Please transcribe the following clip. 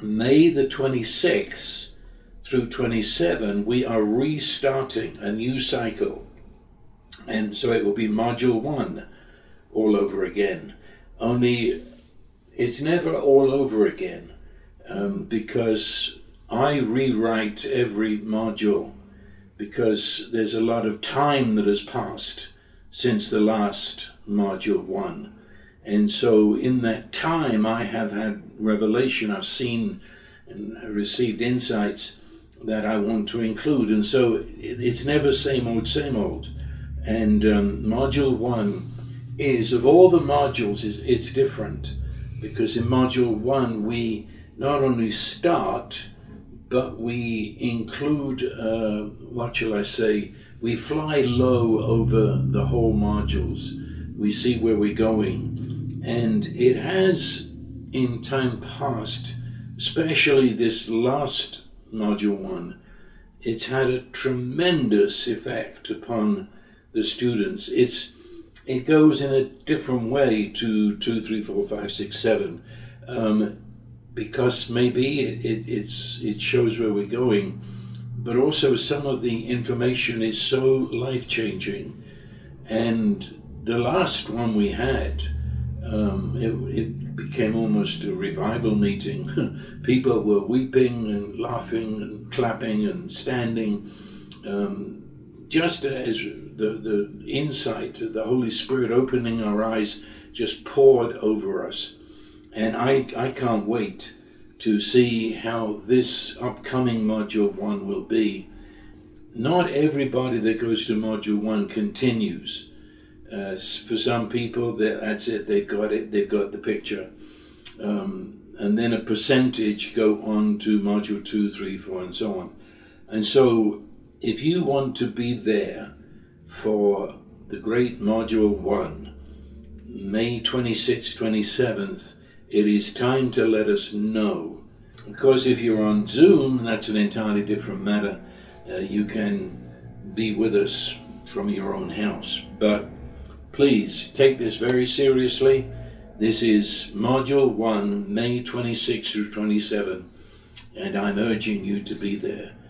May the 26th through 27, we are restarting a new cycle. And so it will be Module 1 all over again. Only it's never all over again, because I rewrite every module, because there's a lot of time that has passed since the last Module 1. And so in that time, I have had revelation. I've seen and received insights that I want to include. And so it's never same old. And Module 1 is, of all the modules, it's different. Because in Module 1, we not only start, but we include, we fly low over the whole modules. We see where we're going. And it has, in time past, especially this last Module 1, it's had a tremendous effect upon the students. It goes in a different way to 2, 3, 4, 5, 6, 7, because maybe it shows where we're going, but also some of the information is so life-changing. And the last one we had, it became almost a revival meeting. People were weeping and laughing and clapping and standing, just as the insight, the Holy Spirit opening our eyes just poured over us. And I can't wait to see how this upcoming Module 1 will be. Not everybody that goes to Module 1 continues. For some people, that's it, they've got the picture. And then a percentage go on to Module 2, 3, 4, and so on. And so if you want to be there for the great Module 1, May 26th, 27th, it is time to let us know. Of course, if you're on Zoom, that's an entirely different matter. You can be with us from your own house. But please take this very seriously. This is Module 1, May 26 through 27, and I'm urging you to be there.